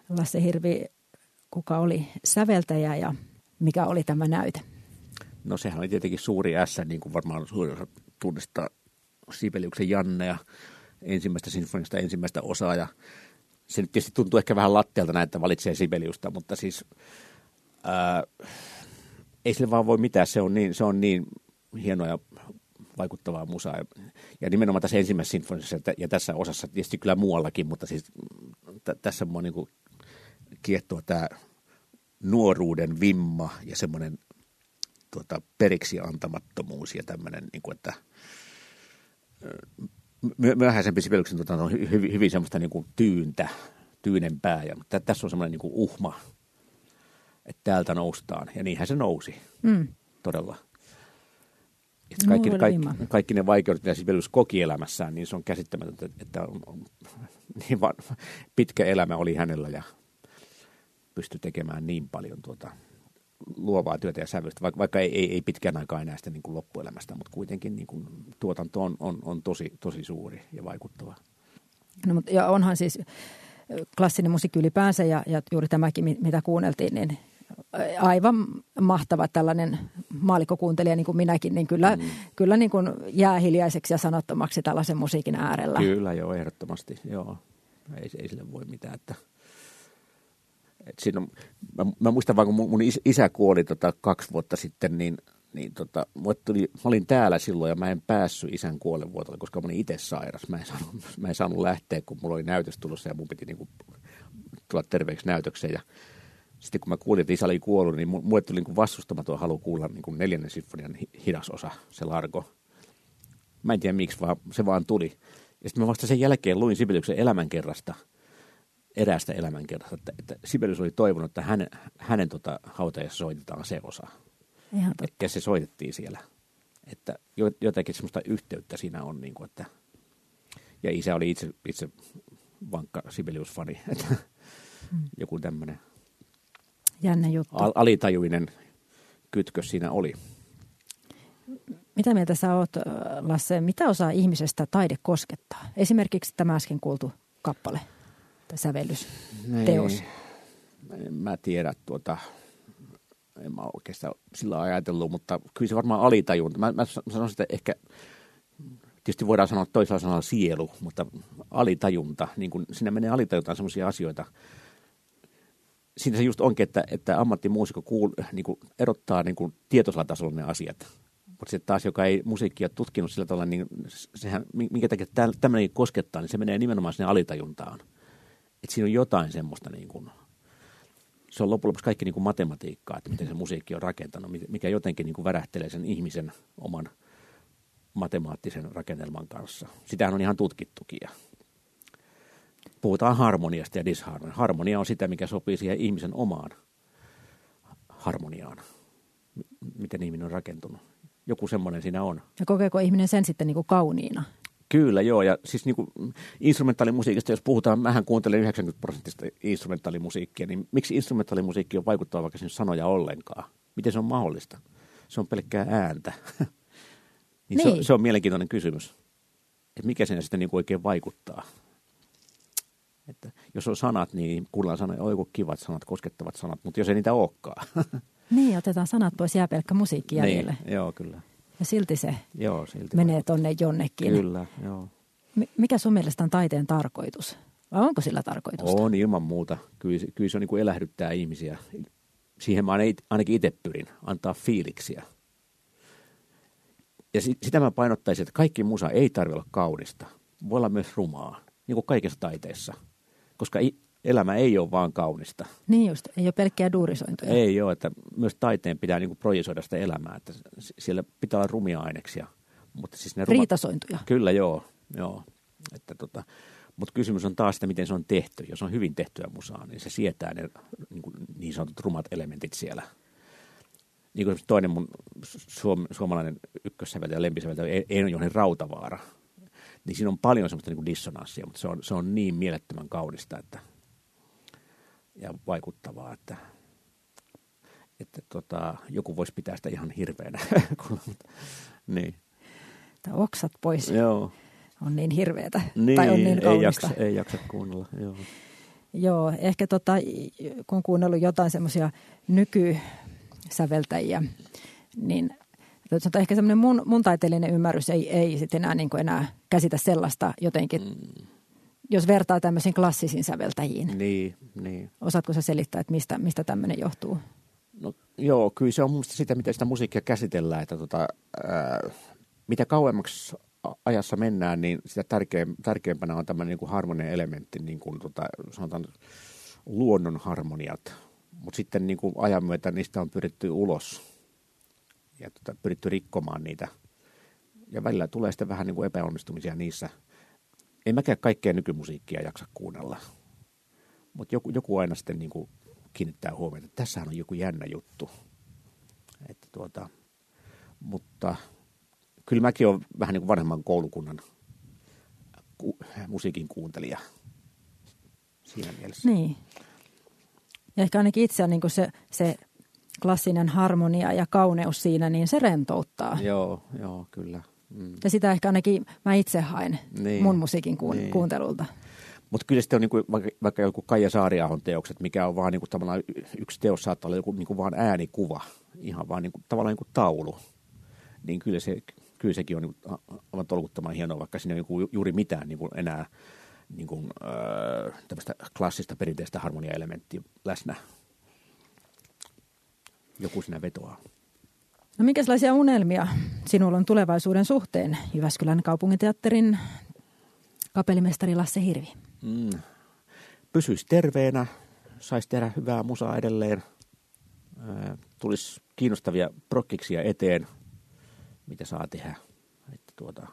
Lasse Hirvi, kuka oli säveltäjä ja mikä oli tämä näyte? No sehän oli tietenkin suuri ässä, niin kuin varmaan suurin osa tunnistaa Sibeliuksen Jannea ensimmäistä sinfonista, ensimmäistä osaa. Ja se nyt tietysti tuntuu ehkä vähän latteelta näin, että valitsee Sibeliusta, mutta siis ei sille vaan voi mitään. Se on niin hienoa ja vaikuttavaa musaa. Ja nimenomaan tässä ensimmäisessä sinfonisessa ja tässä osassa, tietysti kyllä muuallakin, mutta siis tässä mua niin kuin kiehtoo tämä nuoruuden vimma ja semmoinen periksi antamattomuus ja tämmöinen, niin kuin, että myöhäisempi Sibeliuksen on hyvin semmoista niin kuin tyynempää. Ja tässä on semmoinen niin kuin uhma, että täältä noustaan. Ja niinhän se nousi, todella. Kaikki ne vaikeudet, mitä Sibelius koki elämässään, niin se on käsittämätöntä, että on niin pitkä elämä oli hänellä ja pystyi tekemään niin paljon luovaa työtä ja sävystä, vaikka ei pitkään aikaa enää sitä niin kuin loppuelämästä, mutta kuitenkin niin kuin tuotanto on tosi suuri ja vaikuttava. No, ja onhan siis klassinen musiikki ylipäänsä ja juuri tämäkin, mitä kuunneltiin, niin aivan mahtava tällainen maallikkokuuntelija, niin kuin minäkin, niin kyllä niin kuin jää hiljaiseksi ja sanottomaksi tällaisen musiikin äärellä. Kyllä, joo, ehdottomasti, joo. Ei sille voi mitään, että siinä on, mä muistan vaan, kun mun isä kuoli 2 vuotta sitten, niin mä olin täällä silloin ja mä en päässyt isän kuolevuotolle, koska mä olin itse sairas. Mä en saanut lähteä, kun mulla oli näytös tulossa ja mun piti niin kuin tulla terveeksi näytökseen. Ja sitten kun mä kuulin, että isä oli kuollut, niin mulle tuli niin kuin vastustamaton halu kuulla niin kuin 4. sinfonian hidas osa, se Largo. Mä en tiedä miksi, vaan se vaan tuli. Ja sitten mä vasta sen jälkeen luin Sibeliuksen elämänkerrasta, eräästä elämänkerrasta, että Sibelius oli toivonut, että hänen hautajassa soitetaan se osa. Ja se soitettiin siellä. Että jotakin semmoista yhteyttä siinä on. Niin kuin, että, ja isä oli itse vankka Sibelius-fani. Että joku tämmöinen jännä juttu. Alitajuinen kytkös siinä oli. Mitä mieltä sä oot, Lasse? Mitä osaa ihmisestä taide koskettaa? Esimerkiksi tämä äsken kuultu kappale tai sävellysteos. Mä tiedän en mä oikeastaan sillä ajatellut, mutta kyllä se varmaan alitajunta. Mä sanoisin, että ehkä, tietysti voidaan sanoa toisella sanalla sielu, mutta alitajunta, niin kun siinä menee alitajuntaan sellaisia asioita. Siinä se just onkin, että ammattimuusikko niin kuin erottaa niin kuin tietoisella tasolla ne asiat. Mutta sitten taas, joka ei musiikkia tutkinut sillä tavalla, niin sehän, minkä takia tämmöinen koskettaa, niin se menee nimenomaan sinne alitajuntaan. Että siinä on jotain semmoista, niin kuin, se on loppujen lopuksi kaikki niin kuin matematiikkaa, että miten se musiikki on rakentanut, mikä jotenkin niin kuin värähtelee sen ihmisen oman matemaattisen rakennelman kanssa. Sitähän on ihan tutkittukin. Puhutaan harmoniasta ja disharmoniasta. Harmonia on sitä, mikä sopii siihen ihmisen omaan harmoniaan. Miten ihminen on rakentunut. Joku semmoinen siinä on. Ja kokeeko ihminen sen sitten niin kuin kauniina? Kyllä, joo. Ja siis niin kuin instrumentaalimusiikista, jos puhutaan, mähän kuuntelen 90% instrumentaalimusiikkia, niin miksi instrumentaalimusiikki on vaikuttava vaikka siinä sanoja ollenkaan? Miten se on mahdollista? Se on pelkkää ääntä. niin. Se on mielenkiintoinen kysymys. Että mikä siinä sitten niin kuin oikein vaikuttaa? Että jos on sanat, niin kuullaan sanoja, oiku kivat sanat, koskettavat sanat, mutta jos ei niitä olekaan. Niin, otetaan sanat pois, jää pelkkä musiikki jäljelle. Niin, joo, kyllä. Ja silti se menee tonne jonnekin. Kyllä, joo. Mikä sun mielestä on taiteen tarkoitus? Vai onko sillä tarkoitusta? On ilman muuta. Kyllä se on niin kuin elähdyttää ihmisiä. Siihen mä ainakin itse pyrin, antaa fiiliksiä. Ja sitä mä painottaisin, että kaikki musa ei tarvitse olla kaunista. Voi olla myös rumaa, niin kuin kaikessa taiteessa. Koska elämä ei ole vaan kaunista. Niin just, ei ole pelkkiä duurisointuja. Ei ole, että myös taiteen pitää niin kuin projisoida sitä elämää, että siellä pitää olla rumia aineksia. Mutta siis ne riitasointuja. Kyllä, joo. Että mutta kysymys on taas sitä, miten se on tehty. Jos on hyvin tehtyä musaa, niin se sietää ne niin sanotut rumat elementit siellä. Niin kuin toinen mun suomalainen ykkössäveltäjä ja lempisäveltäjä Eino-Juhani Rautavaara. Niin siinä on paljon semmoista niin kuin dissonanssia, mutta se on niin mielettömän kaunista ja vaikuttavaa, että joku voisi pitää sitä ihan hirveänä. niin. Oksat pois. Joo. On niin hirveätä. Niin, tai on niin kaunista. Ei jaksa kuunnella. Joo. Joo, ehkä kun on kuunnellut jotain semmoisia nykysäveltäjiä, niin ehkä semmoinen mun taiteellinen ymmärrys ei sitten enää käsitä sellaista jotenkin, jos vertaa tämmöisiin klassisiin säveltäjiin. Niin. Osaatko sä selittää, että mistä tämmöinen johtuu? No joo, kyllä se on mun mielestä sitä, miten sitä musiikkia käsitellään, että mitä kauemmaksi ajassa mennään, niin sitä tärkeämpänä on tämmöinen niin kuin harmoninen elementti, niin kuin sanotaan luonnon harmoniat. Mutta sitten niin kuin ajan myötä niistä on pyritty ulos ja pyritty rikkomaan niitä. Ja välillä tulee sitten vähän niin kuin epäonnistumisia niissä. En mäkään kaikkea nykymusiikkia jaksa kuunnella, mutta joku aina sitten niin kuin kiinnittää huomiota, että tässähän on joku jännä juttu. Mutta kyllä mäkin olen vähän niin kuin vanhemman koulukunnan musiikin kuuntelija siinä mielessä. Niin. Ja ehkä ainakin itseään niin kuin se klassinen harmonia ja kauneus siinä, niin se rentouttaa. Joo, kyllä. Ja sitä ehkä ainakin mä itse haen mun musiikin kuuntelulta. Mutta kyllä sitten on niin kuin, vaikka joku Kaija Saariahon teokset, mikä on vaan niin kuin, tavallaan yksi teos saattaa olla joku niin kuin vaan äänikuva, ihan vaan niin kuin, tavallaan niin kuin taulu. Niin kyllä sekin on niin kuin, aivan tolkuttoman hienoa, vaikka siinä ei ole juuri mitään niin kuin enää niin kuin, tämmöistä klassista perinteistä harmonia-elementtiä läsnä. Joku siinä vetoaa. No minkälaisia unelmia sinulla on tulevaisuuden suhteen Jyväskylän kaupunginteatterin kapellimestari Lasse Hirvi? Pysyisi terveenä, saisi tehdä hyvää musaa edelleen, tulisi kiinnostavia prokkiksia eteen, mitä saa tehdä. Että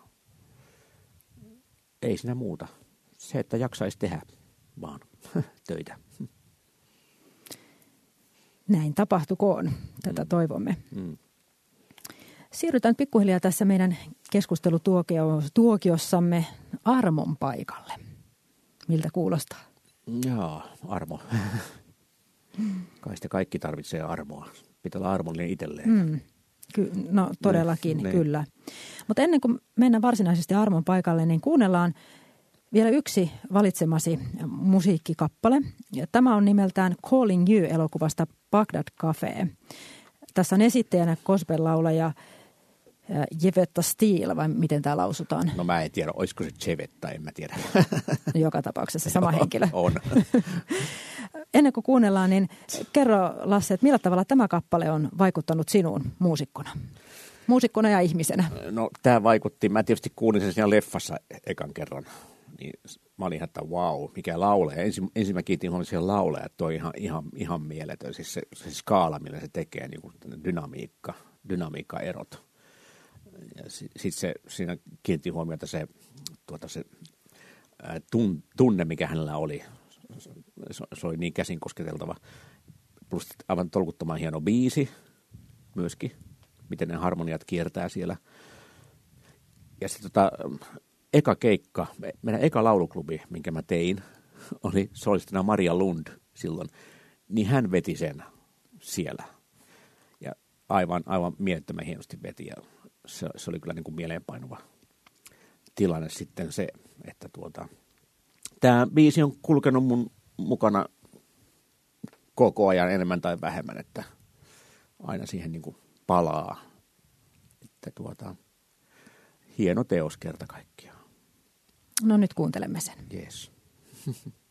ei siinä muuta. Se, että jaksaisi tehdä vaan töitä. Näin tapahtukoon. Tätä toivomme. Siirrytään pikkuhiljaa tässä meidän keskustelutuokiossamme armon paikalle. Miltä kuulostaa? Joo, armo. Kai sitä kaikki tarvitsee armoa. Pitää olla armollinen itselleen. No todellakin, kyllä. Mutta ennen kuin mennään varsinaisesti armon paikalle, niin kuunnellaan vielä yksi valitsemasi musiikkikappale. Ja tämä on nimeltään Calling You-elokuvasta Baghdad Cafe. Tässä on esittäjänä gospel-laulaja Jevetta Steele, vai miten tämä lausutaan? No mä en tiedä, olisiko se Jevetta, en mä tiedä. Joka tapauksessa sama henkilö. On. Ennen kuin kuunnellaan, niin kerro Lasse, että millä tavalla tämä kappale on vaikuttanut sinuun muusikkona ja ihmisenä? No tämä vaikutti, mä tietysti kuulin sen siinä leffassa ekan kerran, niin mä olin ihan, että vau, mikä laulee. Ensin mä kiitin huomioon siihen laulee, että toi ihan mieletön, siis se skaala, millä se tekee, niin kuin dynamiikka-erot. Ja sitten siinä kiinnitti huomiota se tunne, mikä hänellä oli. Se oli niin käsin kosketeltava. Plus aivan tolkuttoman hieno biisi myöskin, miten ne harmoniat kiertää siellä. Ja sitten eka keikka, meidän eka lauluklubi, minkä mä tein, oli solistina Maria Lund silloin. Niin hän veti sen siellä. Ja aivan mielettömän hienosti veti. Ja se oli kyllä niin kuin mieleenpainuva tilanne sitten se, että tämä biisi on kulkenut mun mukana koko ajan enemmän tai vähemmän, että aina siihen niin kuin palaa. Että hieno teos kerta kaikkiaan. No nyt kuuntelemme sen. Yes.